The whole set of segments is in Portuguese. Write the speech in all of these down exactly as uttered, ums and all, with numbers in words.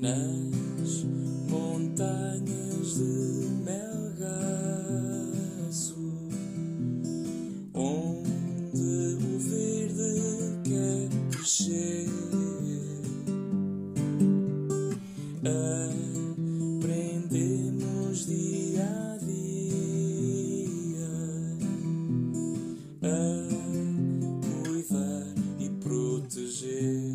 nas montanhas de Melgaço, onde o verde quer crescer. Aprendemos dia a dia a cuidar e proteger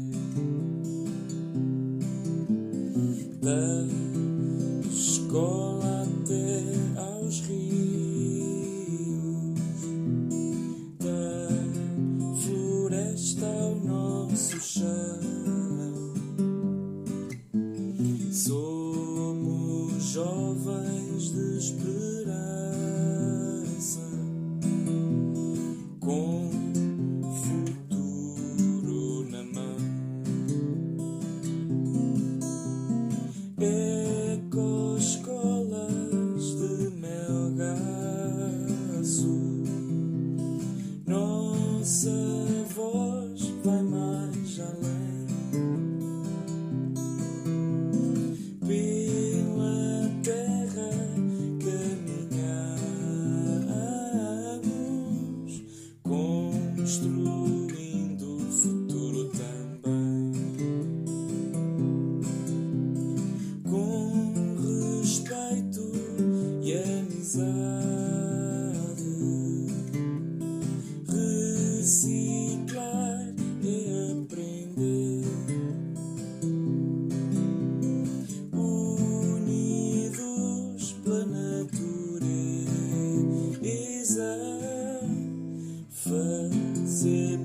da escola até aos rios, da floresta ao nosso chão. Somos jovens de esperança, com futuro na mão. Ecoescolas de Melgaço, nossa voz vai mais além. Pela terra caminhamos, construindo o futuro também. Com respeito e amizade, reciclar e aprender. Unidos pela natureza, fazer